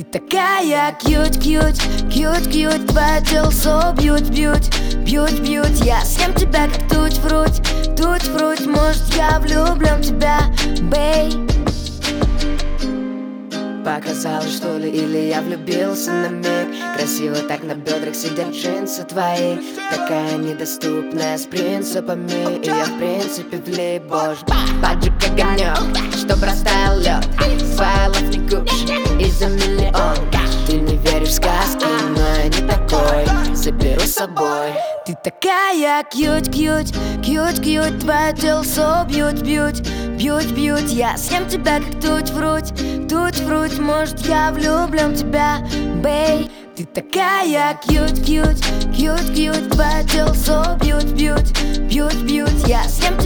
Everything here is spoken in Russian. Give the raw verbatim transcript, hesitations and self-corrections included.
такая кьют, кьют, кьют, кьют. Твое тело бьют, бьют, бьют, бьют. Я съем тебя как туть-фруть, туть-фруть. Может, я влюблен в тебя, бей. Показалось, что ли, или я влюбился на миг. Красиво так на бедрах сидят джинсы твои. Такая недоступная, с принципами. И я в принципе влип, боже. Поджиг огонек, чтоб растаял лед. Файлов не купишь и за миллион. Ты не веришь в сказки, но я не такой. Заберу с собой. Ты такая кьют, кьют, кьют, кьют. Твое тело бьют, бьют, бьют, бьют. Я съем тебя как туть-фруть, туть-фруть. Может, я влюблен в тебя, бей. Ты такая кьют, кьют, кьют, кьют. Твое тело бьют, бьют, бьют, бьют. Я съем